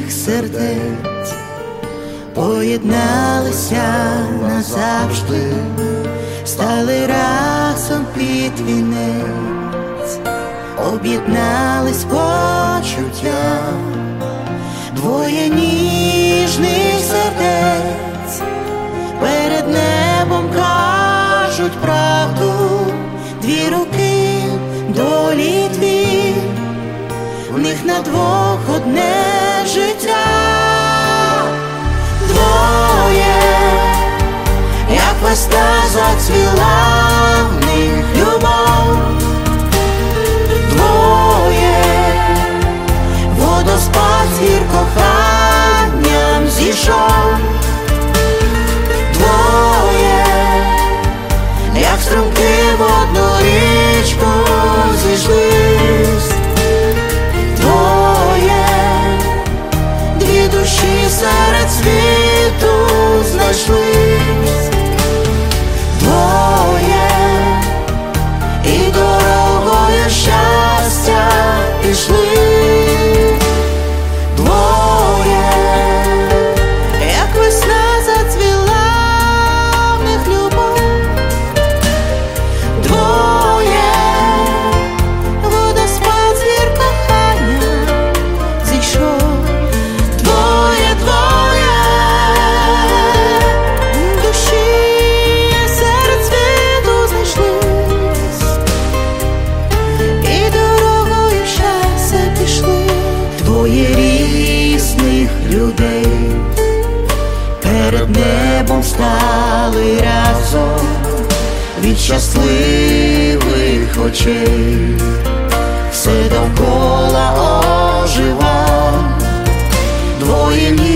різних сердець поєдналися назавжди, стали разом під вінець, об'єднались почуття, двоє ніжних сердець перед небом кажуть правду, дві руки долі дві, в них на двох одне життя. Двоє, як весна зацвіла в них любов, двоє, водоспад зір коханням зійшов, двоє, як струмки в одну річку зійшлись, двоє, дві душі серед світу знайшлись, двоє, і дорогою щастя пішли, двоє, як весна зацвіла в них любов, двоє, водоспад зір кохання зійшов, двоє, двоє, душі серед світу знайшлись, і дорогою щастя пішли, двоє різних людей перед небом стали разом, від щасливих очей все довкола ожива, двоє